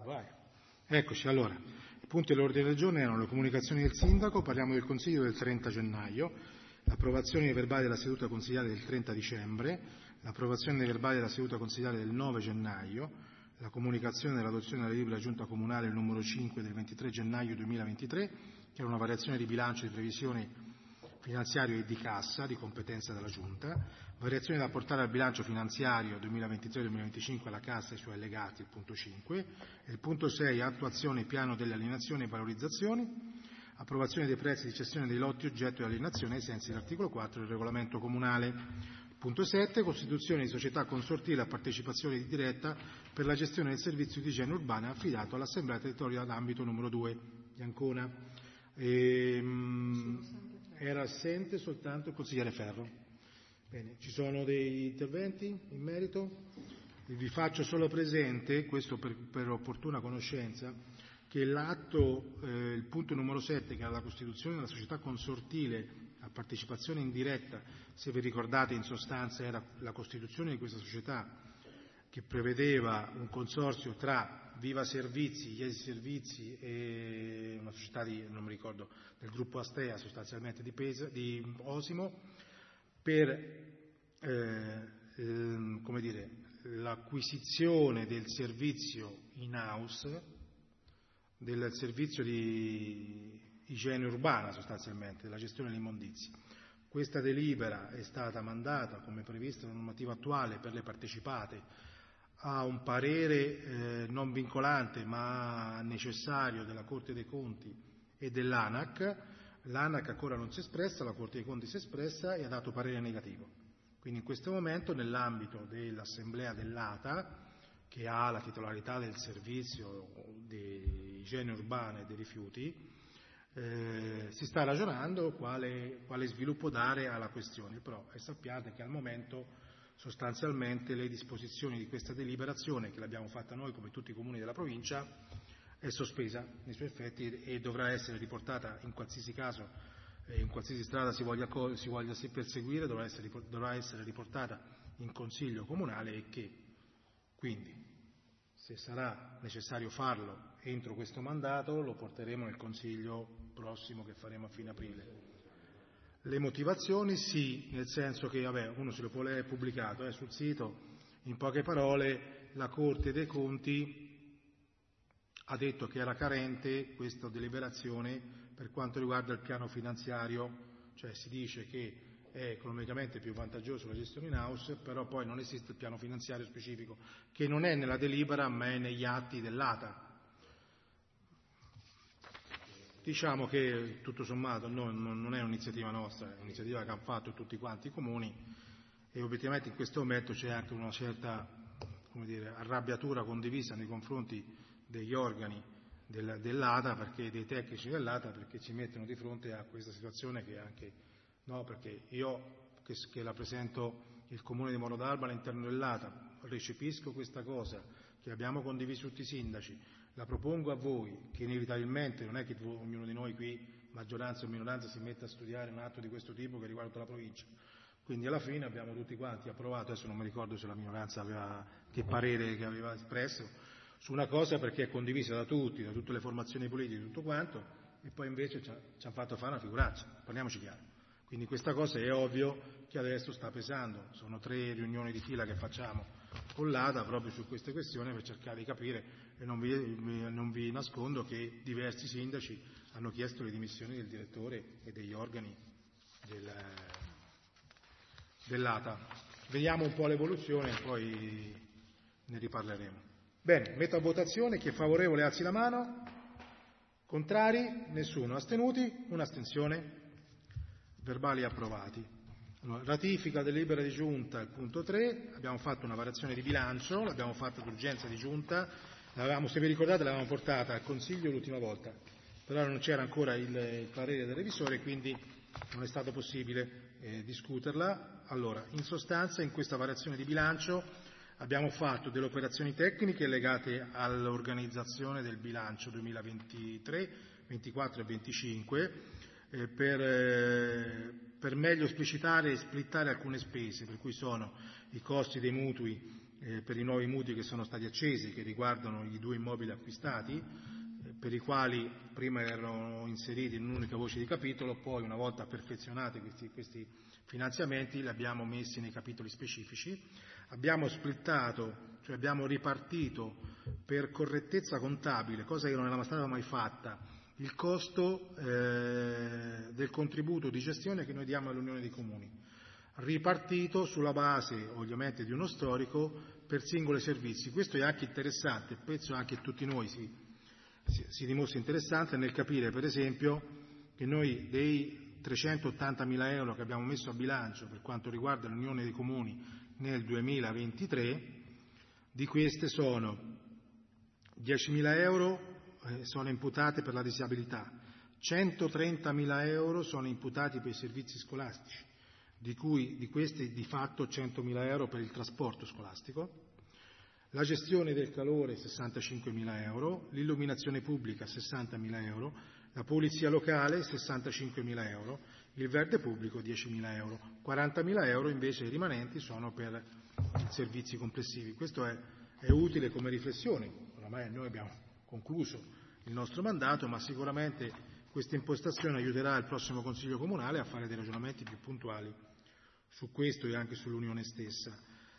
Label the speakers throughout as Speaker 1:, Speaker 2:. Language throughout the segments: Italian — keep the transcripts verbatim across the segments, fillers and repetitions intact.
Speaker 1: vai. Eccoci, allora, i punti dell'ordine del giorno erano le comunicazioni del sindaco, parliamo del consiglio del trenta gennaio, l'approvazione dei verbali della seduta consigliare del trenta dicembre, l'approvazione dei verbali della seduta consigliare del nove gennaio, la comunicazione dell'adozione della delibera giunta comunale il numero cinque del ventitré gennaio duemilaventitré, che era una variazione di bilancio di previsioni finanziario e di cassa di competenza della Giunta, variazione da apportare al bilancio finanziario duemilaventitré duemilaventicinque alla cassa e ai suoi allegati, il punto cinque, e il punto sei, attuazione piano delle alienazioni e valorizzazioni, approvazione dei prezzi di cessione dei lotti oggetto di alienazione ai sensi dell'articolo quattro del regolamento comunale. Punto sette, costituzione di società consortile a partecipazione diretta per la gestione del servizio di igiene urbana affidato all'Assemblea territoriale d'ambito numero due di Ancona. Ehm, Era assente soltanto il consigliere Ferro. Bene, ci sono dei interventi in merito? Vi faccio solo presente, questo per, per opportuna conoscenza, che l'atto, eh, il punto numero sette, che era la costituzione della società consortile a partecipazione indiretta, se vi ricordate in sostanza era la costituzione di questa società che prevedeva un consorzio tra Viva Servizi, Iesi Servizi e una società di, non mi ricordo, del gruppo Astea sostanzialmente di, Pesa, di Osimo, per eh, ehm, come dire, l'acquisizione del servizio in-house, del servizio di igiene urbana sostanzialmente, della gestione degli immondizi. Questa delibera è stata mandata, come previsto nella normativa attuale, per le partecipate a un parere eh, non vincolante ma necessario della Corte dei Conti e dell'ANAC. L'ANAC ancora non si è espressa, la Corte dei Conti si è espressa e ha dato parere negativo. Quindi in questo momento nell'ambito dell'Assemblea dell'A T A, che ha la titolarità del servizio di igiene urbana e dei rifiuti, eh, si sta ragionando quale, quale sviluppo dare alla questione, però e sappiate che al momento sostanzialmente le disposizioni di questa deliberazione, che l'abbiamo fatta noi come tutti i comuni della provincia, è sospesa nei suoi effetti e dovrà essere riportata in qualsiasi caso, eh, in qualsiasi strada si voglia, si voglia si perseguire, dovrà essere, dovrà essere riportata in consiglio comunale e che quindi, se sarà necessario farlo entro questo mandato, lo porteremo nel consiglio prossimo che faremo a fine aprile. Le motivazioni sì, nel senso che vabbè, uno se lo può leggere pubblicato eh, sul sito, in poche parole la Corte dei Conti ha detto che era carente questa deliberazione per quanto riguarda il piano finanziario, cioè si dice che è economicamente più vantaggioso la gestione in house, però poi non esiste il piano finanziario specifico, che non è nella delibera ma è negli atti dell'A T A. Diciamo che tutto sommato no, non è un'iniziativa nostra, è un'iniziativa che hanno fatto tutti quanti i comuni e obiettivamente in questo momento c'è anche una certa, come dire, arrabbiatura condivisa nei confronti degli organi del, dell'A T A, perché dei tecnici dell'A T A, perché ci mettono di fronte a questa situazione che anche, no, perché io che, che rappresento il comune di Moro d'Alba all'interno dell'A T A recepisco questa cosa che abbiamo condiviso tutti i sindaci, la propongo a voi, che inevitabilmente non è che ognuno di noi qui, maggioranza o minoranza, si metta a studiare un atto di questo tipo che riguarda la provincia. Quindi alla fine abbiamo tutti quanti approvato, adesso non mi ricordo se la minoranza aveva che parere che aveva espresso, su una cosa perché è condivisa da tutti, da tutte le formazioni politiche, tutto quanto, e poi invece ci hanno fatto fare una figuraccia, parliamoci chiaro. Quindi questa cosa è ovvio che adesso sta pesando, sono tre riunioni di fila che facciamo con l'A T A proprio su queste questioni per cercare di capire, e non vi, non vi nascondo che diversi sindaci hanno chiesto le dimissioni del direttore e degli organi del, dell'A T A. Vediamo un po' l'evoluzione e poi ne riparleremo. Bene, metto a votazione, chi è favorevole alzi la mano, contrari, nessuno, astenuti, un'astensione, verbali approvati. Allora, ratifica delibera di giunta, il punto tre, abbiamo fatto una variazione di bilancio, l'abbiamo fatta d'urgenza di giunta, l'avevamo, se vi ricordate l'avevamo portata al Consiglio l'ultima volta, però non c'era ancora il, il parere del revisore, quindi non è stato possibile eh, discuterla. Allora, in sostanza in questa variazione di bilancio abbiamo fatto delle operazioni tecniche legate all'organizzazione del bilancio duemilaventitré, ventiquattro e venticinque eh, per... Eh, per meglio esplicitare e splittare alcune spese, per cui sono i costi dei mutui eh, per i nuovi mutui che sono stati accesi, che riguardano i due immobili acquistati, eh, per i quali prima erano inseriti in un'unica voce di capitolo, poi una volta perfezionati questi, questi finanziamenti li abbiamo messi nei capitoli specifici. Abbiamo splittato, cioè abbiamo ripartito per correttezza contabile, cosa che non era stata mai fatta, il costo eh, del contributo di gestione che noi diamo all'Unione dei Comuni, ripartito sulla base ovviamente di uno storico per singoli servizi. Questo è anche interessante, penso anche a tutti noi si, si, si dimostra interessante nel capire per esempio che noi dei trecentottantamila euro che abbiamo messo a bilancio per quanto riguarda l'Unione dei Comuni nel duemilaventitré, di queste sono diecimila euro eh, sono imputate per la disabilità, centotrentamila euro sono imputati per i servizi scolastici, di cui di questi di fatto centomila euro per il trasporto scolastico, la gestione del calore sessantacinquemila euro, l'illuminazione pubblica sessantamila euro, la polizia locale sessantacinquemila euro, il verde pubblico diecimila euro, quarantamila euro invece i rimanenti sono per i servizi complessivi. Questo è, è utile come riflessione, oramai noi abbiamo concluso il nostro mandato, ma sicuramente questa impostazione aiuterà il prossimo Consiglio Comunale a fare dei ragionamenti più puntuali su questo e anche sull'Unione stessa.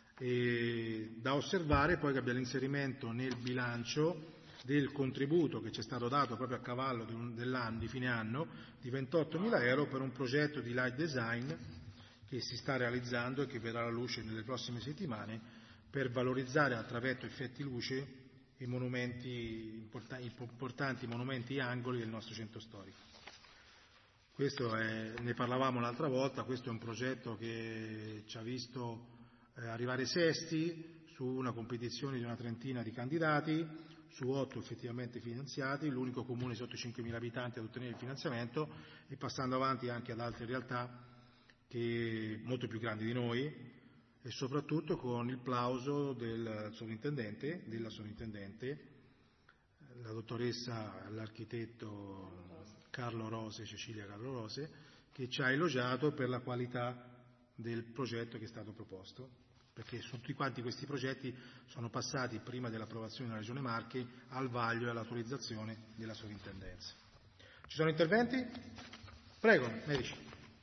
Speaker 1: E da osservare poi che abbia l'inserimento nel bilancio del contributo che ci è stato dato proprio a cavallo di un, dell'anno, di fine anno, di ventottomila euro per un progetto di light design che si sta realizzando e che verrà alla luce nelle prossime settimane per valorizzare attraverso effetti luce i monumenti, importanti monumenti e angoli del nostro centro storico. Questo è, ne parlavamo l'altra volta, questo è un progetto che ci ha visto eh, arrivare sesti su una competizione di una trentina di candidati, su otto effettivamente finanziati, l'unico comune sotto i cinquemila abitanti ad ottenere il finanziamento e passando avanti anche ad altre realtà che, molto più grandi di noi e soprattutto con il plauso del sovrintendente, della sovrintendente, la dottoressa, l'architetto Carlo Rose, Cecilia Carlo Rose, che ci ha elogiato per la qualità del progetto che è stato proposto, perché su tutti quanti questi progetti sono passati prima dell'approvazione della Regione Marche al vaglio e all'autorizzazione della sovrintendenza. Ci sono interventi? Prego, Medici.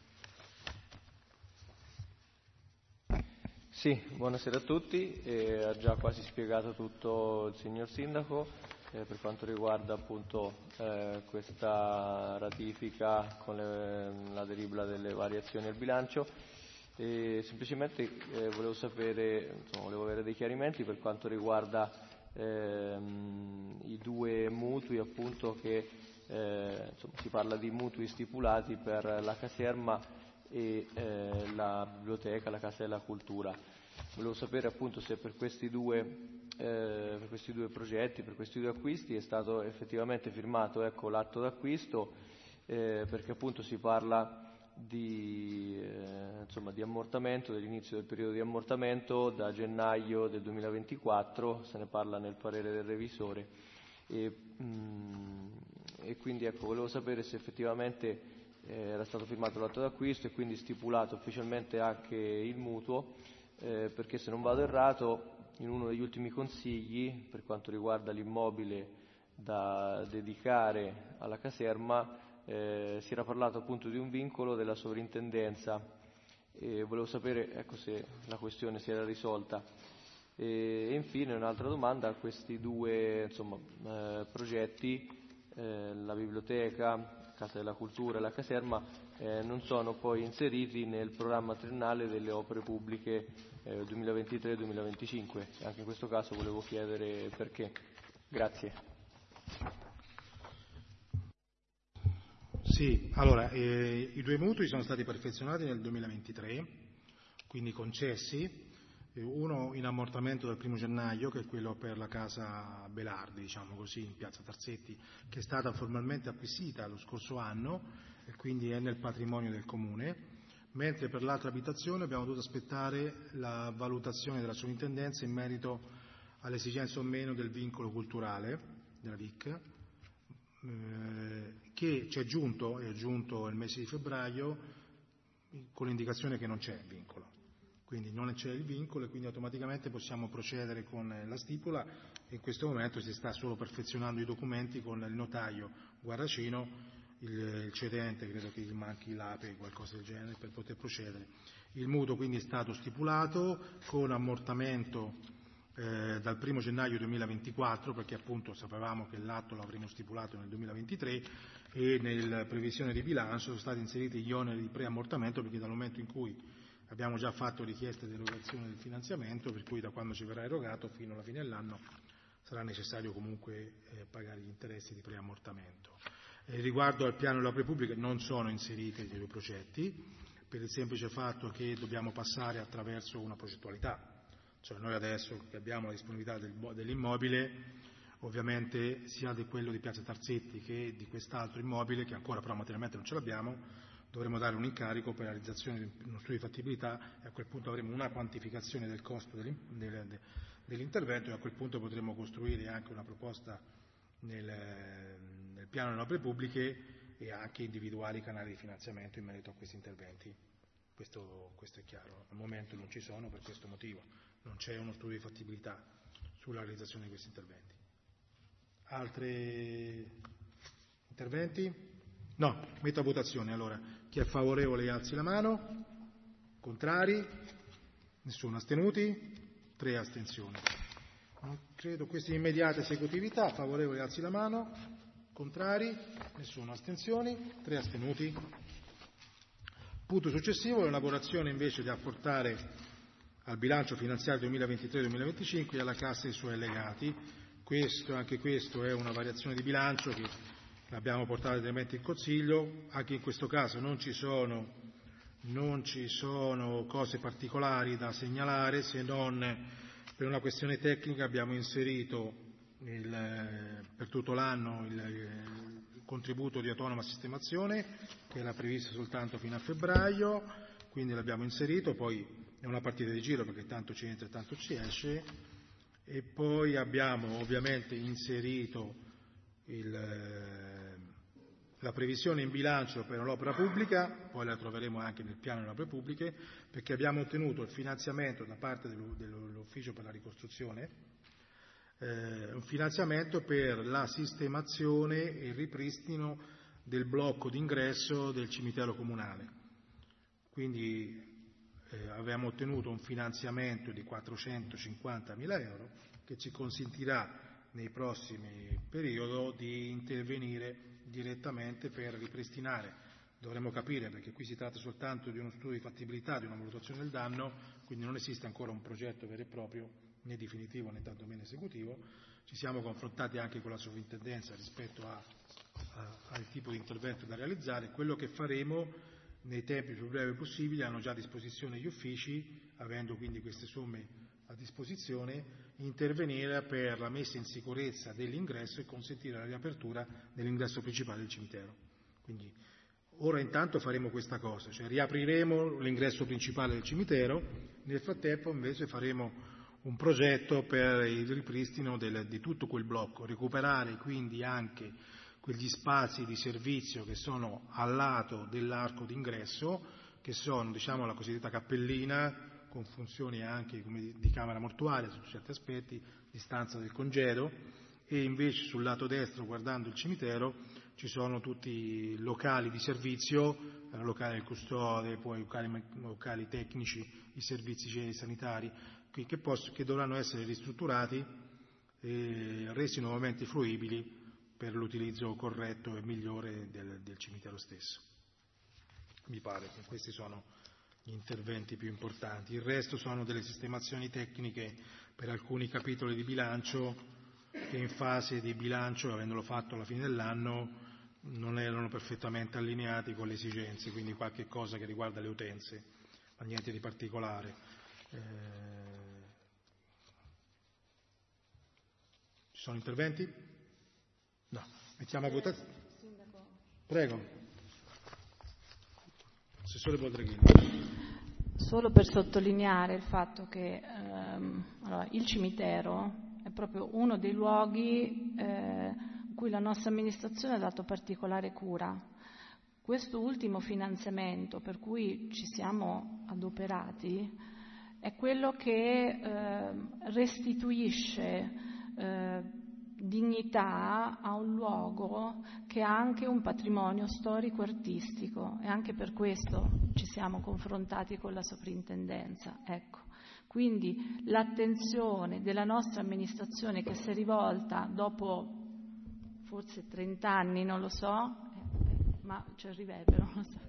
Speaker 2: Sì, buonasera a tutti. Eh, ha già quasi spiegato tutto il signor Sindaco eh, per quanto riguarda appunto eh, questa ratifica con le, la delibera delle variazioni al bilancio. E semplicemente eh, volevo sapere, insomma, volevo avere dei chiarimenti per quanto riguarda ehm, i due mutui appunto che eh, insomma, si parla di mutui stipulati per la caserma e eh, la biblioteca, la Casa della Cultura. Volevo sapere appunto se per questi due eh, per questi due progetti, per questi due acquisti è stato effettivamente firmato ecco, l'atto d'acquisto eh, perché appunto si parla di, eh, insomma, di ammortamento, dell'inizio del periodo di ammortamento da gennaio del duemilaventiquattro, se ne parla nel parere del revisore e, mh, e quindi ecco, volevo sapere se effettivamente eh, era stato firmato l'atto d'acquisto e quindi stipulato ufficialmente anche il mutuo, eh, perché se non vado errato in uno degli ultimi consigli per quanto riguarda l'immobile da dedicare alla caserma Eh, si era parlato appunto di un vincolo della sovrintendenza e volevo sapere ecco, se la questione si era risolta e, e infine un'altra domanda: questi due insomma, eh, progetti, eh, la biblioteca, Casa della Cultura e la caserma eh, non sono poi inseriti nel programma triennale delle opere pubbliche eh, duemilaventitré duemilaventicinque. Anche in questo caso volevo chiedere perché. Grazie.
Speaker 1: Sì, allora, eh, i due mutui sono stati perfezionati nel duemilaventitré, quindi concessi, eh, uno in ammortamento dal primo gennaio, che è quello per la casa Belardi, diciamo così, in piazza Tarsetti, che è stata formalmente acquisita lo scorso anno e quindi è nel patrimonio del Comune, mentre per l'altra abitazione abbiamo dovuto aspettare la valutazione della sovrintendenza in merito all'esigenza o meno del vincolo culturale della V I C, che ci è giunto, è giunto il mese di febbraio con l'indicazione che non c'è vincolo. quindi non c'è il vincolo e quindi automaticamente possiamo procedere con la stipula. In questo momento si sta solo perfezionando i documenti con il notaio Guarracino, il, il cedente credo che gli manchi l'Ape o qualcosa del genere per poter procedere. Il mutuo quindi è stato stipulato con ammortamento eh, dal primo gennaio duemilaventiquattro, perché appunto sapevamo che l'atto l'avremmo stipulato nel duemilaventitré, e nella previsione di bilancio sono stati inseriti gli oneri di preammortamento, perché dal momento in cui abbiamo già fatto richieste di erogazione del finanziamento, per cui da quando ci verrà erogato fino alla fine dell'anno sarà necessario comunque eh, pagare gli interessi di preammortamento. Eh, riguardo al piano dell'opera pubblica non sono inseriti i due progetti, per il semplice fatto che dobbiamo passare attraverso una progettualità. Cioè noi adesso che abbiamo la disponibilità del, dell'immobile, ovviamente sia di quello di Piazza Tarzetti che di quest'altro immobile, che ancora però materialmente non ce l'abbiamo, dovremo dare un incarico per la realizzazione di uno studio di fattibilità e a quel punto avremo una quantificazione del costo dell'intervento e a quel punto potremo costruire anche una proposta nel, nel piano delle opere pubbliche e anche individuare i canali di finanziamento in merito a questi interventi. Questo, questo è chiaro. Al momento non ci sono per questo motivo, non c'è uno studio di fattibilità sulla realizzazione di questi interventi. Altri interventi? No, metto a votazione allora. Chi è favorevole alzi la mano. Contrari? Nessuno. Astenuti? Tre astensioni. Non credo questa immediata esecutività. Favorevole alzi la mano. Contrari? Nessuno. Astensioni? Tre astenuti. Punto successivo, l'elaborazione invece di apportare al bilancio finanziario duemilaventitré duemilaventicinque e alla cassa i suoi allegati. Questo, anche questo è una variazione di bilancio che abbiamo portato direttamente in Consiglio. Anche in questo caso non ci sono, non ci sono cose particolari da segnalare, se non per una questione tecnica abbiamo inserito il, per tutto l'anno il, il contributo di autonoma sistemazione, che era previsto soltanto fino a febbraio, quindi l'abbiamo inserito, poi è una partita di giro perché tanto ci entra e tanto ci esce. E poi abbiamo ovviamente inserito il, la previsione in bilancio per l'opera pubblica, poi la troveremo anche nel piano delle opere pubbliche, perché abbiamo ottenuto il finanziamento da parte dell'Ufficio per la ricostruzione, eh, un finanziamento per la sistemazione e il ripristino del blocco d'ingresso del cimitero comunale. Quindi Eh, avevamo ottenuto un finanziamento di quattrocentocinquantamila euro che ci consentirà nei prossimi periodi di intervenire direttamente per ripristinare. Dovremo capire, perché qui si tratta soltanto di uno studio di fattibilità, di una valutazione del danno, quindi non esiste ancora un progetto vero e proprio, né definitivo né tantomeno esecutivo. Ci siamo confrontati anche con la sovrintendenza rispetto a, a, al tipo di intervento da realizzare. Quello che faremo nei tempi più brevi possibili, hanno già a disposizione gli uffici, avendo quindi queste somme a disposizione, intervenire per la messa in sicurezza dell'ingresso e consentire la riapertura dell'ingresso principale del cimitero. Quindi ora intanto faremo questa cosa, cioè riapriremo l'ingresso principale del cimitero, nel frattempo invece faremo un progetto per il ripristino del, di tutto quel blocco, recuperare quindi anche quegli spazi di servizio che sono al lato dell'arco d'ingresso, che sono, diciamo, la cosiddetta cappellina, con funzioni anche come di camera mortuaria su certi aspetti, di stanza del congedo, e invece sul lato destro, guardando il cimitero, ci sono tutti i locali di servizio, eh, locali del custode, poi locali, locali tecnici, i servizi sanitari, che, che, posso, che dovranno essere ristrutturati e resi nuovamente fruibili per l'utilizzo corretto e migliore del, del cimitero stesso. Mi pare che questi sono gli interventi più importanti. Il resto sono delle sistemazioni tecniche per alcuni capitoli di bilancio che in fase di bilancio, avendolo fatto alla fine dell'anno, non erano perfettamente allineati con le esigenze, quindi qualche cosa che riguarda le utenze, ma niente di particolare. Eh... Ci sono interventi? No, mettiamo a votazione. Prego. Assessore Boldreghini.
Speaker 3: Solo per sottolineare il fatto che ehm, allora, il cimitero è proprio uno dei luoghi eh, a cui la nostra amministrazione ha dato particolare cura. Questo ultimo finanziamento per cui ci siamo adoperati è quello che eh, restituisce eh, dignità a un luogo che ha anche un patrimonio storico-artistico, e anche per questo ci siamo confrontati con la soprintendenza. Ecco. Quindi l'attenzione della nostra amministrazione, che si è rivolta dopo forse trent'anni, non lo so, eh, ma c'è il riverbero, non lo so.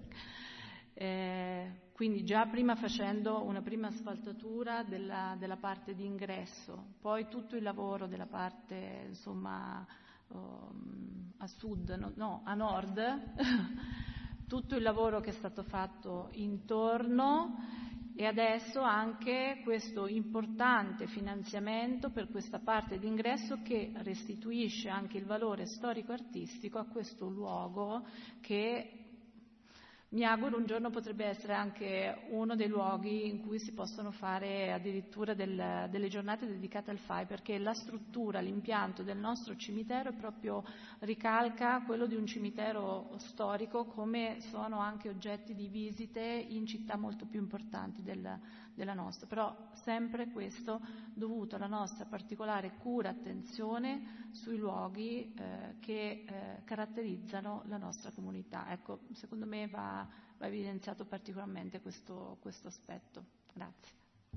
Speaker 3: Eh, quindi già prima facendo una prima asfaltatura della, della parte di ingresso, poi tutto il lavoro della parte, insomma, um, a sud, no, no a nord, tutto il lavoro che è stato fatto intorno, e adesso anche questo importante finanziamento per questa parte di ingresso che restituisce anche il valore storico-artistico a questo luogo, che mi auguro un giorno potrebbe essere anche uno dei luoghi in cui si possono fare addirittura del, delle giornate dedicate al F A I, perché la struttura, l'impianto del nostro cimitero è proprio, ricalca quello di un cimitero storico, come sono anche oggetti di visite in città molto più importanti del, della nostra, però sempre questo dovuto alla nostra particolare cura, attenzione sui luoghi eh, che eh, caratterizzano la nostra comunità. Ecco, secondo me va, va evidenziato particolarmente questo, questo aspetto. Grazie.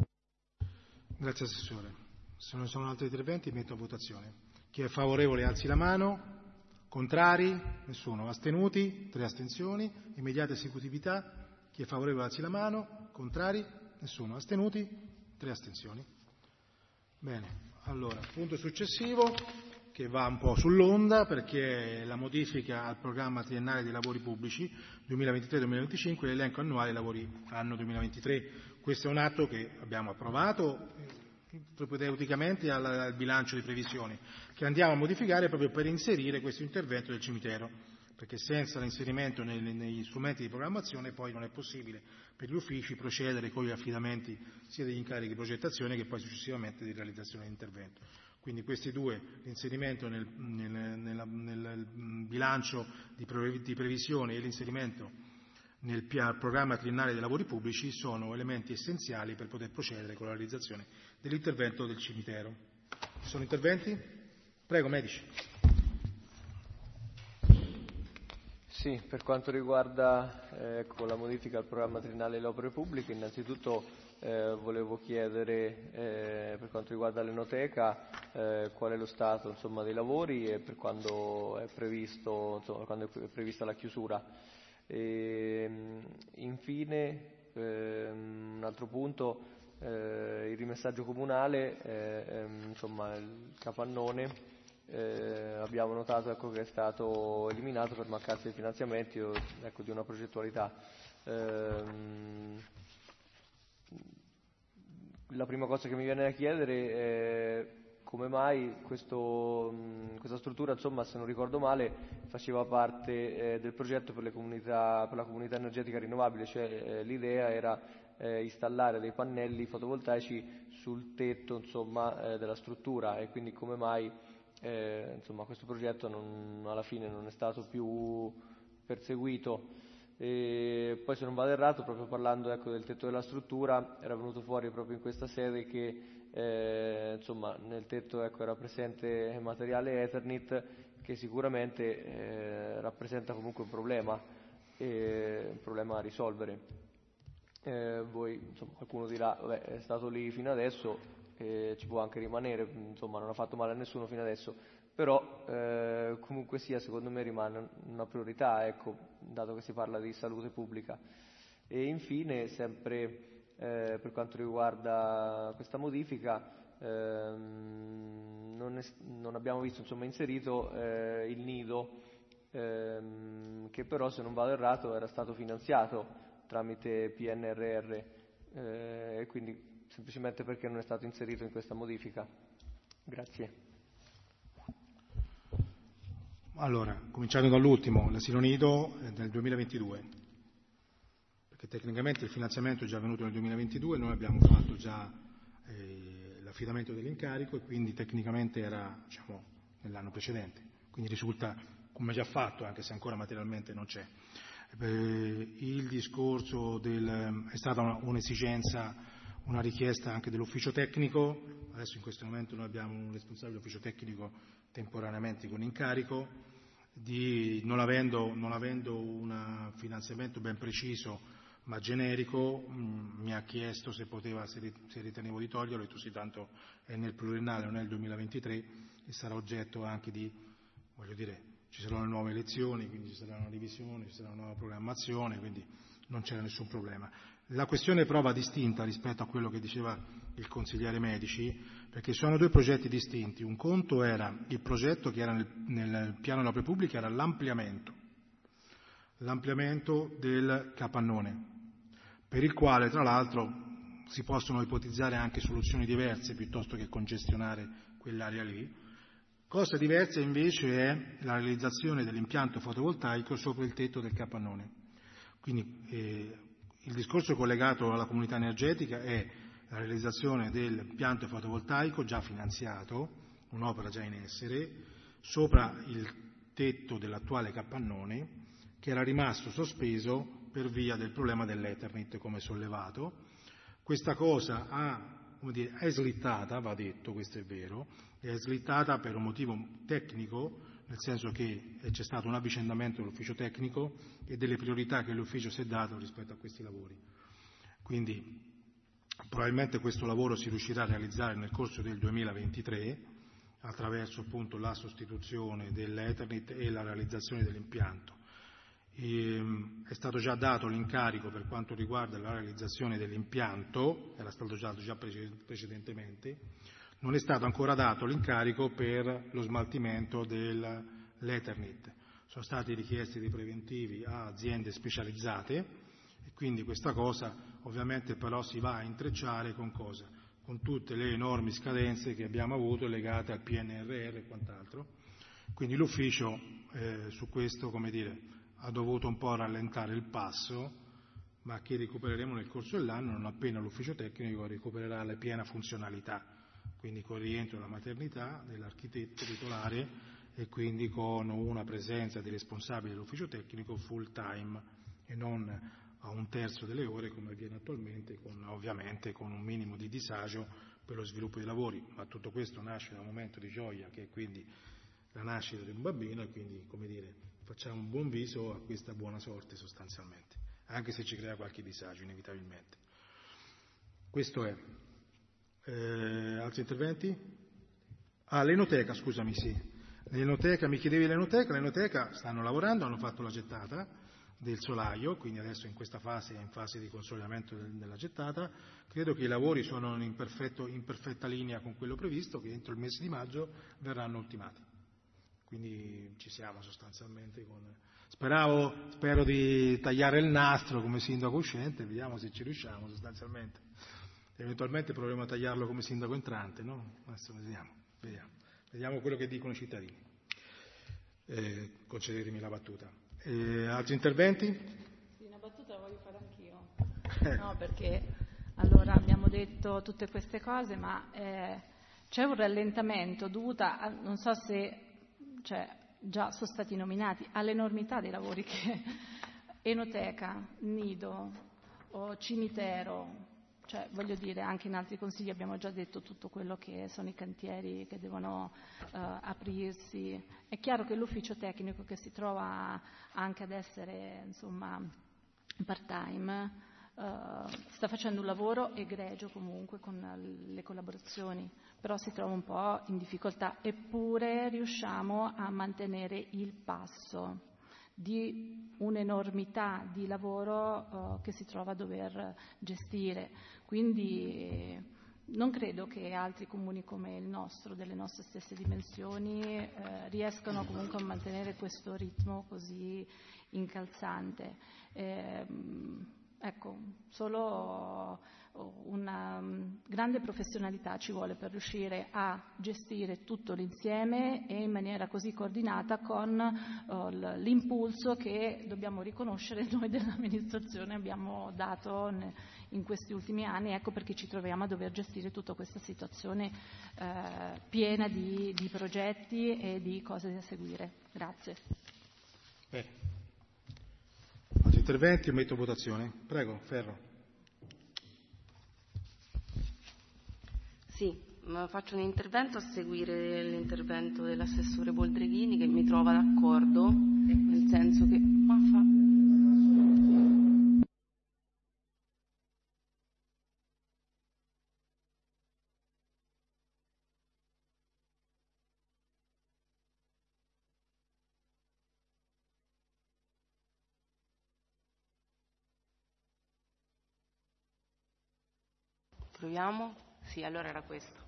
Speaker 1: Grazie Assessore. Se non ci sono altri interventi metto a votazione. Chi è favorevole alzi la mano. Contrari? Nessuno. Astenuti? Tre astensioni. Immediata esecutività. Chi è favorevole alzi la mano. Contrari? Nessuno. Astenuti? Tre astensioni. Bene. Allora, punto successivo, che va un po' sull'onda, perché la modifica al programma triennale dei lavori pubblici duemilaventitré duemilaventicinque, l'elenco annuale dei lavori anno duemilaventitré. Questo è un atto che abbiamo approvato propedeuticamente al, al bilancio di previsione, che andiamo a modificare proprio per inserire questo intervento del cimitero, perché senza l'inserimento nei, negli strumenti di programmazione poi non è possibile per gli uffici procedere con gli affidamenti sia degli incarichi di progettazione che poi successivamente di realizzazione dell'intervento. Quindi questi due, l'inserimento nel, nel, nel, nel bilancio di, pre, di previsione e l'inserimento nel pia, programma triennale dei lavori pubblici, sono elementi essenziali per poter procedere con la realizzazione dell'intervento del cimitero. Ci sono interventi? Prego, Medici.
Speaker 2: Sì, per quanto riguarda eh, ecco, la modifica al programma triennale delle opere pubbliche, innanzitutto eh, volevo chiedere eh, per quanto riguarda l'Enoteca eh, qual è lo stato, insomma, dei lavori e per quando è previsto, insomma, quando è prevista la chiusura. E, infine, eh, un altro punto, eh, il rimessaggio comunale, eh, ehm, insomma, il capannone. Eh, abbiamo notato ecco, che è stato eliminato per mancanza di finanziamenti o ecco, di una progettualità. Eh, la prima cosa che mi viene da chiedere è come mai questo, questa struttura, insomma, se non ricordo male, faceva parte eh, del progetto per, le comunità, per la comunità energetica rinnovabile, cioè eh, l'idea era eh, installare dei pannelli fotovoltaici sul tetto, insomma, eh, della struttura, e quindi come mai Eh, insomma, questo progetto non, alla fine non è stato più perseguito. E poi, se non vado errato, proprio parlando ecco, del tetto della struttura, era venuto fuori proprio in questa sede che eh, insomma, nel tetto ecco, era presente materiale Eternit, che sicuramente eh, rappresenta comunque un problema, eh, un problema da risolvere. Eh, voi, insomma, qualcuno dirà, vabbè, è stato lì fino adesso, Eh, ci può anche rimanere, insomma non ha fatto male a nessuno fino adesso, però eh, comunque sia, secondo me rimane una priorità, ecco, dato che si parla di salute pubblica. E infine, sempre eh, per quanto riguarda questa modifica, ehm, non, è, non abbiamo visto insomma inserito eh, il nido, ehm, che però, se non vado errato, era stato finanziato tramite P N R R, eh, e quindi semplicemente perché non è stato inserito in questa modifica. Grazie.
Speaker 1: Allora, cominciando dall'ultimo, l'asilo nido nel duemilaventidue, perché tecnicamente il finanziamento è già avvenuto nel duemilaventidue, noi abbiamo fatto già eh, l'affidamento dell'incarico e quindi tecnicamente era, diciamo, nell'anno precedente, quindi risulta come già fatto, anche se ancora materialmente non c'è. Eh, il discorso del, è stata una, un'esigenza una richiesta anche dell'ufficio tecnico. Adesso in questo momento noi abbiamo un responsabile dell'ufficio tecnico temporaneamente con incarico, di, non avendo, non avendo un finanziamento ben preciso ma generico, mh, mi ha chiesto se poteva, se, se ritenevo di toglierlo, e tu sì, tanto è nel pluriennale, non è il duemilaventitré, e sarà oggetto anche di, voglio dire, ci saranno nuove elezioni, quindi ci sarà una revisione, ci sarà una nuova programmazione, quindi non c'era nessun problema. La questione però va distinta rispetto a quello che diceva il consigliere Medici, perché sono due progetti distinti. Un conto era il progetto che era nel, nel piano delle opere pubbliche, era l'ampliamento, l'ampliamento del capannone, per il quale tra l'altro si possono ipotizzare anche soluzioni diverse piuttosto che congestionare quell'area lì. Cosa diversa invece è la realizzazione dell'impianto fotovoltaico sopra il tetto del capannone. Quindi eh, il discorso collegato alla comunità energetica è la realizzazione dell'impianto fotovoltaico già finanziato, un'opera già in essere, sopra il tetto dell'attuale capannone, che era rimasto sospeso per via del problema dell'Eternit, come sollevato. Questa cosa ha, come dire, è slittata, va detto, questo è vero, è slittata per un motivo tecnico, nel senso che c'è stato un avvicendamento dell'ufficio tecnico e delle priorità che l'ufficio si è dato rispetto a questi lavori. Quindi probabilmente questo lavoro si riuscirà a realizzare nel corso del duemilaventitré attraverso appunto la sostituzione dell'Eternit e la realizzazione dell'impianto. E, è stato già dato l'incarico per quanto riguarda la realizzazione dell'impianto, era stato già, già precedentemente, non è stato ancora dato l'incarico per lo smaltimento dell'Eternit. Sono stati richiesti dei preventivi a aziende specializzate e quindi questa cosa ovviamente però si va a intrecciare con cosa? Con tutte le enormi scadenze che abbiamo avuto legate al P N R R e quant'altro. Quindi l'ufficio eh, su questo, come dire, ha dovuto un po' rallentare il passo, ma che recupereremo nel corso dell'anno non appena l'ufficio tecnico recupererà la piena funzionalità, quindi con il rientro della maternità dell'architetto titolare e quindi con una presenza di responsabili dell'ufficio tecnico full time e non a un terzo delle ore come avviene attualmente, con, ovviamente con un minimo di disagio per lo sviluppo dei lavori, ma tutto questo nasce da un momento di gioia che è quindi la nascita di un bambino e quindi, come dire, facciamo un buon viso a questa buona sorte sostanzialmente, anche se ci crea qualche disagio inevitabilmente. Questo è. Eh, altri interventi? Ah, l'Enoteca, scusami, sì. L'Enoteca, mi chiedevi l'Enoteca, l'Enoteca stanno lavorando, hanno fatto la gettata del solaio, quindi adesso in questa fase è in fase di consolidamento della gettata. Credo che i lavori sono in, perfetto, in perfetta linea con quello previsto, che entro il mese di maggio verranno ultimati. Quindi ci siamo sostanzialmente con... Speravo, spero di tagliare il nastro come sindaco uscente, vediamo se ci riusciamo sostanzialmente. Eventualmente proveremo a tagliarlo come sindaco entrante, no? Adesso vediamo, vediamo, vediamo quello che dicono i cittadini. Eh, concedetemi la battuta. Eh, altri interventi?
Speaker 3: Sì, una battuta la voglio fare anch'io. No, perché allora abbiamo detto tutte queste cose, ma eh, c'è un rallentamento dovuto a, non so se... cioè già sono stati nominati, all'enormità dei lavori che Enoteca, Nido o Cimitero, cioè voglio dire anche in altri consigli abbiamo già detto tutto quello che sono i cantieri che devono uh, aprirsi. È chiaro che l'ufficio tecnico che si trova anche ad essere insomma part-time Uh, sta facendo un lavoro egregio comunque con le collaborazioni, però si trova un po' in difficoltà, eppure riusciamo a mantenere il passo di un'enormità di lavoro uh, che si trova a dover gestire. Quindi non credo che altri comuni come il nostro, delle nostre stesse dimensioni, eh, riescano comunque a mantenere questo ritmo così incalzante. Eh, Ecco, solo una grande professionalità ci vuole per riuscire a gestire tutto l'insieme e in maniera così coordinata con uh, l'impulso che dobbiamo riconoscere noi dell'amministrazione abbiamo dato in questi ultimi anni, ecco perché ci troviamo a dover gestire tutta questa situazione uh, piena di, di progetti e di cose da seguire. Grazie.
Speaker 1: Beh. Altri interventi? Metto votazione. Prego, Ferro.
Speaker 4: Sì, ma faccio un intervento a seguire l'intervento dell'assessore Boldreghini, che mi trova d'accordo, nel senso che... Ma fa... Proviamo? Sì, allora era questo.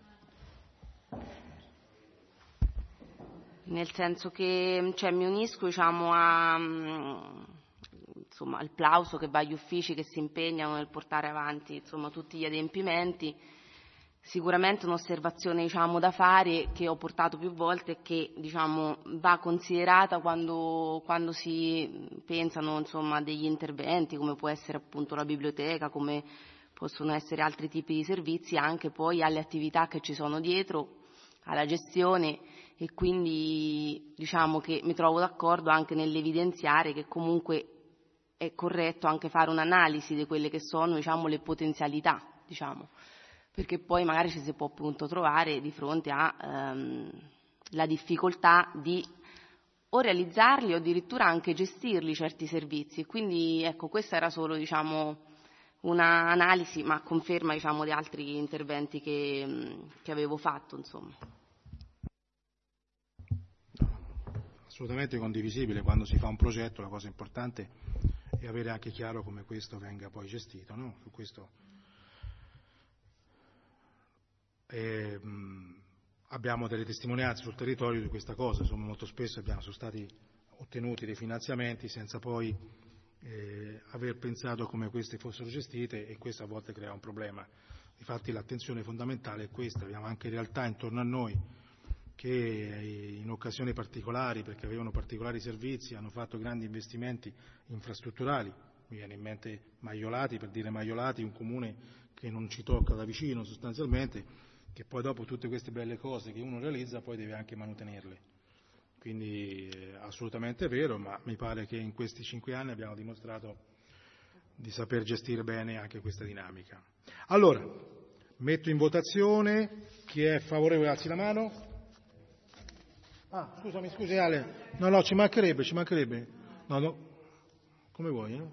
Speaker 4: Nel senso che, cioè, mi unisco, diciamo, a, insomma, al plauso che va agli uffici che si impegnano nel portare avanti, insomma, tutti gli adempimenti. Sicuramente un'osservazione, diciamo, da fare, che ho portato più volte, è che, diciamo, va considerata quando, quando si pensano, insomma, degli interventi, come può essere appunto la biblioteca, come possono essere altri tipi di servizi, anche poi alle attività che ci sono dietro, alla gestione, e quindi diciamo che mi trovo d'accordo anche nell'evidenziare che comunque è corretto anche fare un'analisi di quelle che sono, diciamo, le potenzialità, diciamo, perché poi magari ci si può appunto trovare di fronte a ehm, la difficoltà di o realizzarli o addirittura anche gestirli certi servizi. Quindi ecco, questa era solo, diciamo, una analisi, ma conferma, diciamo, di altri interventi che, che avevo fatto, insomma.
Speaker 1: Assolutamente condivisibile. Quando si fa un progetto, la cosa importante è avere anche chiaro come questo venga poi gestito, no? Su questo e, mh, abbiamo delle testimonianze sul territorio di questa cosa. Insomma, molto spesso abbiamo, sono stati ottenuti dei finanziamenti senza poi Eh, aver pensato come queste fossero gestite, e questo a volte crea un problema. Infatti l'attenzione fondamentale è questa. Abbiamo anche realtà intorno a noi che in occasioni particolari, perché avevano particolari servizi, hanno fatto grandi investimenti infrastrutturali. Mi viene in mente Maiolati, per dire Maiolati, un comune che non ci tocca da vicino sostanzialmente, che poi dopo tutte queste belle cose che uno realizza poi deve anche mantenerle. Quindi eh, assolutamente vero, ma mi pare che in questi cinque anni abbiamo dimostrato di saper gestire bene anche questa dinamica. Allora, metto in votazione. Chi è favorevole alzi la mano. Ah, scusami, scusi Ale. No, no, ci mancherebbe, ci mancherebbe. No, no. Come vuoi, no?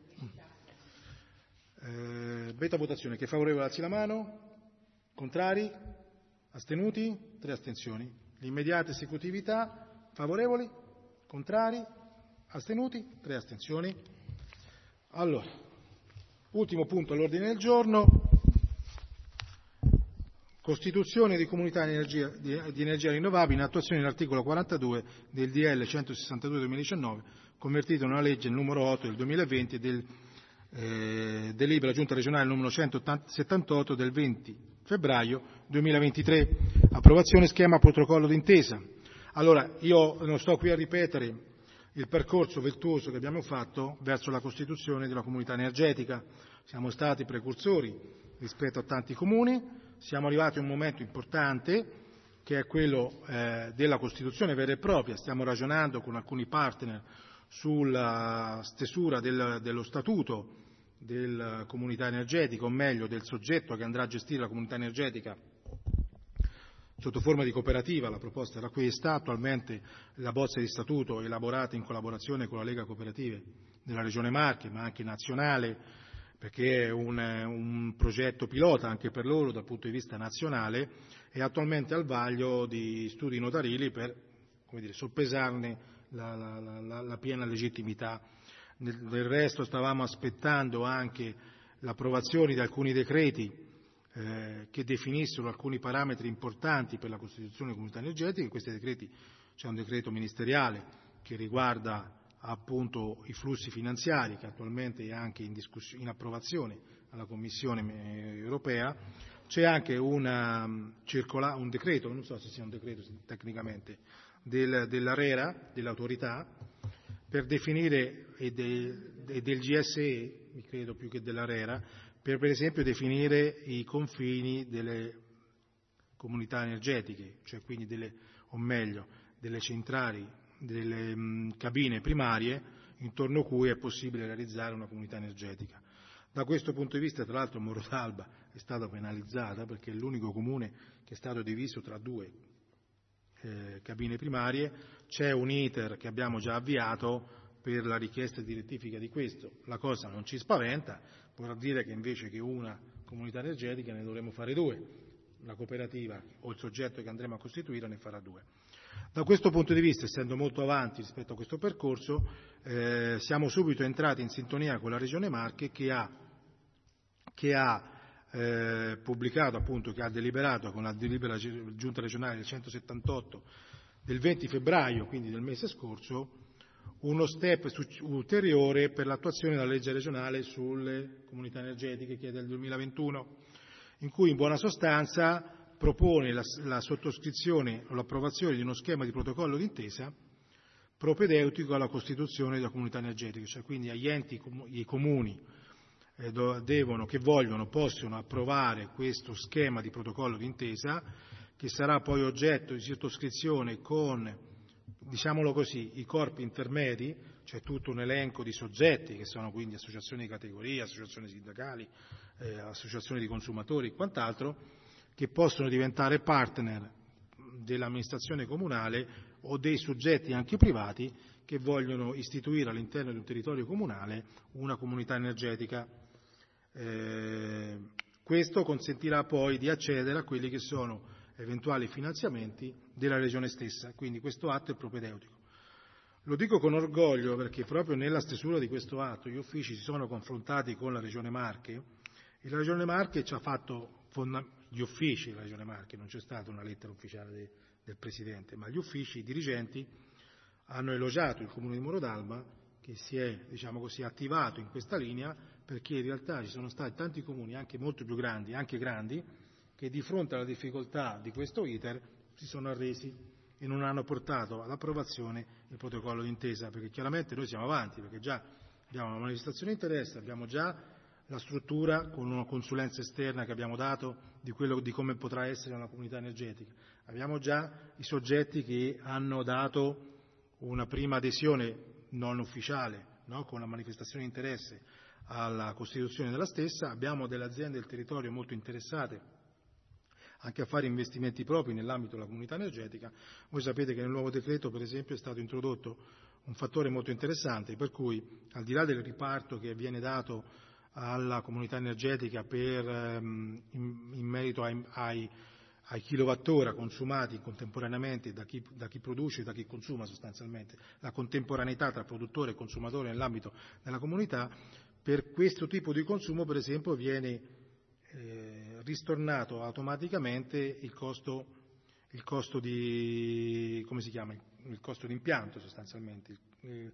Speaker 1: Eh, metto a votazione. Chi è favorevole alzi la mano. Contrari? Astenuti? Tre astensioni. L'immediata esecutività. Favorevoli? Contrari? Astenuti? Tre astensioni. Allora, ultimo punto all'ordine del giorno: costituzione di comunità di energia, di, di energia rinnovabile in attuazione dell'articolo quarantadue del D L centosessantadue duemiladiciannove, convertito nella legge numero otto del duemilaventi e del eh, delibera giunta regionale numero centosettantotto del venti febbraio duemilaventitré. Approvazione schema protocollo d'intesa. Allora, io non sto qui a ripetere il percorso virtuoso che abbiamo fatto verso la costituzione della comunità energetica. Siamo stati precursori rispetto a tanti comuni, siamo arrivati a un momento importante che è quello eh, della costituzione vera e propria. Stiamo ragionando con alcuni partner sulla stesura del, dello statuto della comunità energetica, o meglio del soggetto che andrà a gestire la comunità energetica sotto forma di cooperativa. La proposta era questa. Attualmente la bozza di statuto è elaborata in collaborazione con la Lega Cooperative della Regione Marche, ma anche nazionale, perché è un, un progetto pilota anche per loro dal punto di vista nazionale, è attualmente al vaglio di studi notarili per, come dire, soppesarne la, la, la, la piena legittimità. Del resto stavamo aspettando anche l'approvazione di alcuni decreti eh, che definissero alcuni parametri importanti per la costituzione della comunità energetica. In questi decreti c'è un decreto ministeriale che riguarda appunto i flussi finanziari, che attualmente è anche in, discuss- in approvazione alla Commissione europea. C'è anche una circola- un decreto, non so se sia un decreto tecnicamente, del, dell'ARERA, dell'autorità, per definire, e, de, e del G S E, mi credo più che dell'ARERA, per per esempio definire i confini delle comunità energetiche, cioè quindi delle, o meglio, delle centrali, delle mh, cabine primarie intorno a cui è possibile realizzare una comunità energetica. Da questo punto di vista, tra l'altro, Morotalba è stata penalizzata perché è l'unico comune che è stato diviso tra due eh, cabine primarie. C'è un iter che abbiamo già avviato per la richiesta di rettifica di questo. La cosa non ci spaventa, vorrà dire che invece che una comunità energetica ne dovremo fare due, la cooperativa o il soggetto che andremo a costituire ne farà due. Da questo punto di vista, essendo molto avanti rispetto a questo percorso, eh, siamo subito entrati in sintonia con la Regione Marche che ha, che ha eh, pubblicato, appunto, che ha deliberato con la delibera Giunta regionale del centosettantotto del venti febbraio, quindi del mese scorso, uno step ulteriore per l'attuazione della legge regionale sulle comunità energetiche, che è del duemilaventuno, in cui in buona sostanza propone la, la sottoscrizione o l'approvazione di uno schema di protocollo d'intesa propedeutico alla costituzione della comunità energetica, cioè quindi agli enti, i comuni eh, devono, che vogliono, possono approvare questo schema di protocollo d'intesa, che sarà poi oggetto di sottoscrizione con, diciamolo così, i corpi intermedi, cioè tutto un elenco di soggetti che sono quindi associazioni di categoria, associazioni sindacali, eh, associazioni di consumatori e quant'altro, che possono diventare partner dell'amministrazione comunale o dei soggetti anche privati che vogliono istituire all'interno di un territorio comunale una comunità energetica. Eh, questo consentirà poi di accedere a quelli che sono eventuali finanziamenti della Regione stessa, quindi questo atto è propedeutico. Lo dico con orgoglio perché proprio nella stesura di questo atto gli uffici si sono confrontati con la Regione Marche e la Regione Marche ci ha fatto, gli uffici della Regione Marche, non c'è stata una lettera ufficiale de, del Presidente, ma gli uffici, i dirigenti hanno elogiato il Comune di Morotalba che si è, diciamo così, attivato in questa linea, perché in realtà ci sono stati tanti comuni, anche molto più grandi, anche grandi, che di fronte alla difficoltà di questo iter si sono arresi e non hanno portato all'approvazione il protocollo d'intesa, perché chiaramente noi siamo avanti, perché già abbiamo una manifestazione di interesse, abbiamo già la struttura con una consulenza esterna che abbiamo dato di quello di come potrà essere una comunità energetica, abbiamo già i soggetti che hanno dato una prima adesione non ufficiale, no? Con la manifestazione di interesse alla costituzione della stessa, abbiamo delle aziende del territorio molto interessate anche a fare investimenti propri nell'ambito della comunità energetica. Voi sapete che nel nuovo decreto, per esempio, è stato introdotto un fattore molto interessante, per cui al di là del riparto che viene dato alla comunità energetica per, ehm, in, in merito ai, ai, ai kilowattora consumati contemporaneamente da chi, da chi produce e da chi consuma sostanzialmente, la contemporaneità tra produttore e consumatore nell'ambito della comunità, per questo tipo di consumo, per esempio, viene Eh, ristornato automaticamente il costo, il costo di, come si chiama, il costo di impianto sostanzialmente, eh,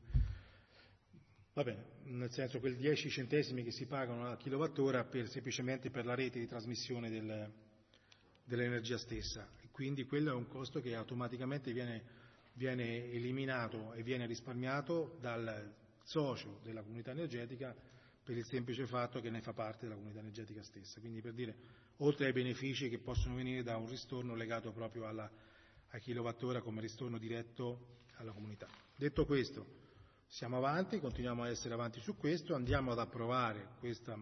Speaker 1: va bene, nel senso quei dieci centesimi che si pagano a kilowattora per, semplicemente per la rete di trasmissione del, dell'energia stessa, e quindi quello è un costo che automaticamente viene, viene eliminato e viene risparmiato dal socio della comunità energetica per il semplice fatto che ne fa parte della comunità energetica stessa. Quindi, per dire, oltre ai benefici che possono venire da un ristorno legato proprio alla, ai kilowattora come ristorno diretto alla comunità. Detto questo, siamo avanti, continuiamo a essere avanti su questo, andiamo ad approvare questo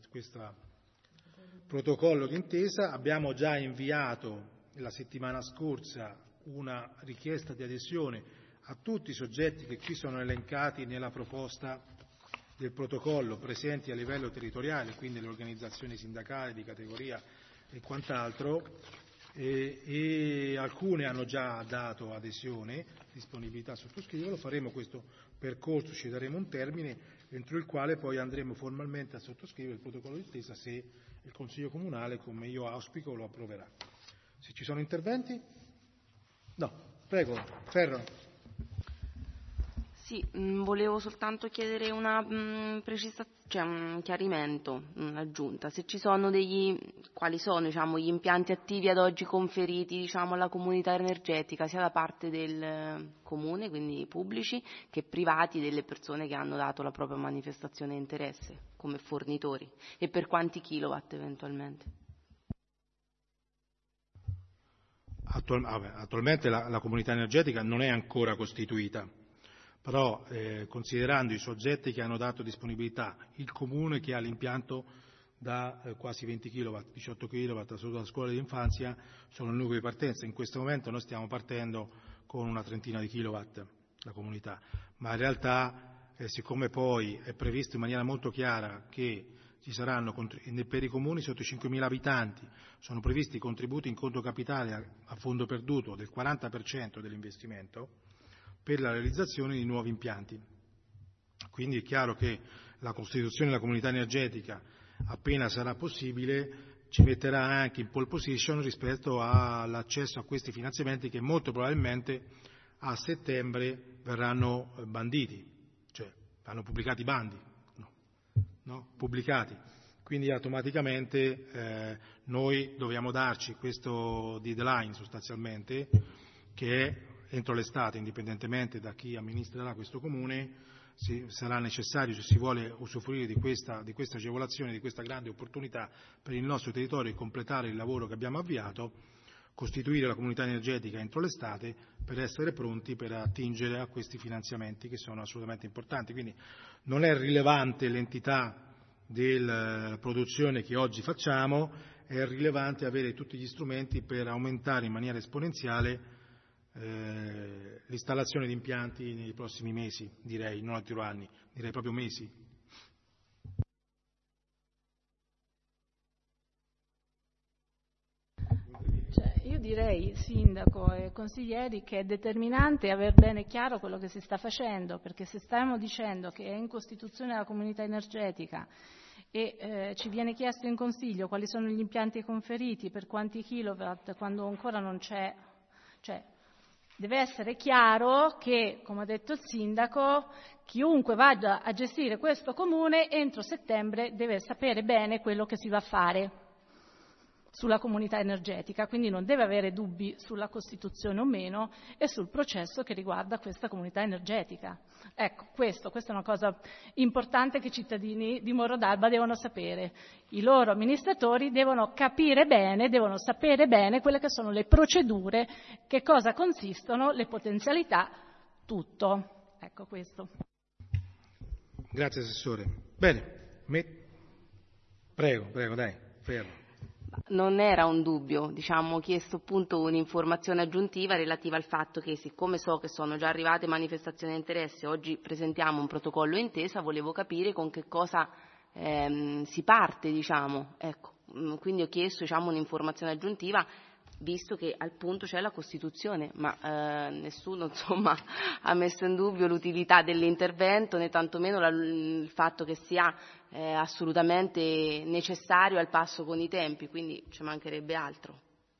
Speaker 1: protocollo d'intesa, abbiamo già inviato la settimana scorsa una richiesta di adesione a tutti i soggetti che qui sono elencati nella proposta del protocollo presenti a livello territoriale, quindi le organizzazioni sindacali di categoria e quant'altro, e, e alcune hanno già dato adesione, disponibilità a sottoscriverlo. Faremo questo percorso, ci daremo un termine entro il quale poi andremo formalmente a sottoscrivere il protocollo d'intesa se il Consiglio Comunale, come io auspico, lo approverà. Se ci sono interventi? No, prego, Ferro.
Speaker 4: Sì, mh, volevo soltanto chiedere una mh, precisa, cioè un chiarimento, un'aggiunta. Se ci sono degli, quali sono, diciamo, gli impianti attivi ad oggi conferiti, diciamo, alla comunità energetica, sia da parte del comune, quindi pubblici, che privati, delle persone che hanno dato la propria manifestazione di interesse come fornitori, e per quanti kilowatt eventualmente?
Speaker 1: Attual, vabbè, attualmente la, la comunità energetica non è ancora costituita. però eh, considerando i soggetti che hanno dato disponibilità, il comune che ha l'impianto da eh, quasi venti chilowatt, diciotto chilowatt solo da scuola di infanzia, sono il nucleo di partenza. In questo momento noi stiamo partendo con una trentina di kilowatt la comunità, ma in realtà eh, siccome poi è previsto in maniera molto chiara che ci saranno per i comuni sotto i cinquemila abitanti, sono previsti contributi in conto capitale a, a fondo perduto del quaranta per cento dell'investimento per la realizzazione di nuovi impianti. Quindi è chiaro che la costituzione della comunità energetica, appena sarà possibile, ci metterà anche in pole position rispetto all'accesso a questi finanziamenti che molto probabilmente a settembre verranno banditi, cioè vanno pubblicati i bandi, no, no? pubblicati. Quindi automaticamente eh, noi dobbiamo darci questo deadline sostanzialmente, che è entro l'estate, indipendentemente da chi amministrerà questo comune, si, sarà necessario, se si vuole usufruire di questa, di questa agevolazione, di questa grande opportunità per il nostro territorio e completare il lavoro che abbiamo avviato, costituire la comunità energetica entro l'estate per essere pronti per attingere a questi finanziamenti che sono assolutamente importanti. Quindi non è rilevante l'entità della produzione che oggi facciamo, è rilevante avere tutti gli strumenti per aumentare in maniera esponenziale Eh, l'installazione di impianti nei prossimi mesi, direi, non altri anni, direi proprio mesi.
Speaker 3: Cioè, io direi, Sindaco e consiglieri, che è determinante aver bene chiaro quello che si sta facendo, perché se stiamo dicendo che è in costituzione la comunità energetica e eh, ci viene chiesto in Consiglio quali sono gli impianti conferiti, per quanti kilowatt, quando ancora non c'è, cioè deve essere chiaro che, come ha detto il Sindaco, chiunque vada a gestire questo comune entro settembre deve sapere bene quello che si va a fare sulla comunità energetica, quindi non deve avere dubbi sulla Costituzione o meno e sul processo che riguarda questa comunità energetica. Ecco, questo, questa è una cosa importante che i cittadini di Morro d'Alba devono sapere. I loro amministratori devono capire bene, devono sapere bene quelle che sono le procedure, che cosa consistono, le potenzialità, tutto. Ecco questo.
Speaker 1: Grazie Assessore. Bene, me... prego, prego, dai, fermo.
Speaker 4: Non era un dubbio, diciamo, ho chiesto appunto un'informazione aggiuntiva relativa al fatto che, siccome so che sono già arrivate manifestazioni di interesse, oggi presentiamo un protocollo intesa, volevo capire con che cosa ehm, si parte, diciamo, ecco, quindi ho chiesto, diciamo, un'informazione aggiuntiva, visto che al punto c'è la Costituzione, ma eh, nessuno insomma ha messo in dubbio l'utilità dell'intervento, né tantomeno la, il fatto che sia eh, assolutamente necessario al passo con i tempi, quindi ci mancherebbe altro.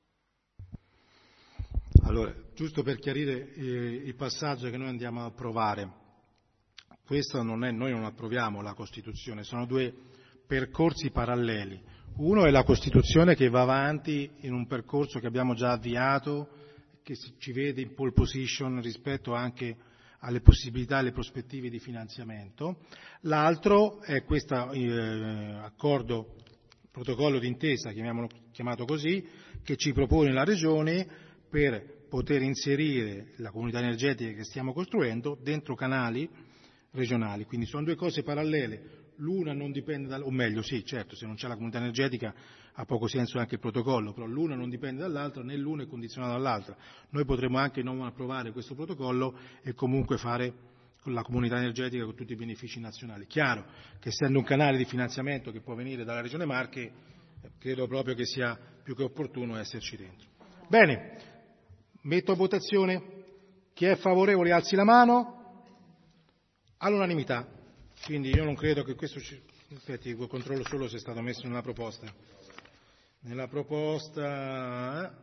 Speaker 1: Allora, giusto per chiarire eh, il passaggio che noi andiamo ad approvare, questo non è, noi non approviamo la Costituzione, sono due percorsi paralleli. Uno è la Costituzione che va avanti in un percorso che abbiamo già avviato, che ci vede in pole position rispetto anche alle possibilità e alle prospettive di finanziamento. L'altro è questo eh, accordo, protocollo d'intesa, chiamiamolo, chiamato così, che ci propone la Regione per poter inserire la comunità energetica che stiamo costruendo dentro canali regionali. Quindi sono due cose parallele. L'una non dipende dal, o meglio sì, certo, se non c'è la comunità energetica ha poco senso anche il protocollo, però l'una non dipende dall'altra, né l'una è condizionata dall'altra. Noi potremo anche non approvare questo protocollo e comunque fare con la comunità energetica con tutti i benefici nazionali. Chiaro che essendo un canale di finanziamento che può venire dalla Regione Marche, credo proprio che sia più che opportuno esserci dentro. Bene, metto a votazione. Chi è favorevole alzi la mano. All'unanimità. Quindi io non credo che questo, aspetti, controllo solo se è stato messo nella proposta. Nella proposta,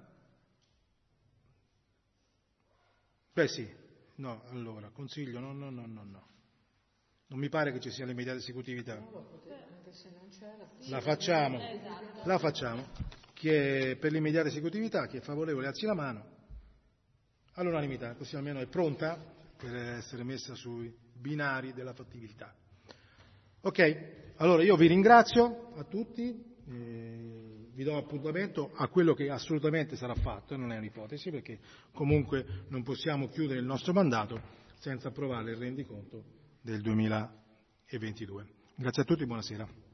Speaker 1: beh sì, no, allora, consiglio, no, no, no, no, no. Non mi pare che ci sia l'immediata esecutività. La facciamo, la facciamo. Chi è per l'immediata esecutività, chi è favorevole alzi la mano. All'unanimità, così almeno è pronta per essere messa sui binari della fattibilità. Ok, allora io vi ringrazio a tutti, eh, vi do appuntamento a quello che assolutamente sarà fatto, non è un'ipotesi, perché comunque non possiamo chiudere il nostro mandato senza approvare il rendiconto del duemilaventidue. Grazie a tutti, buonasera.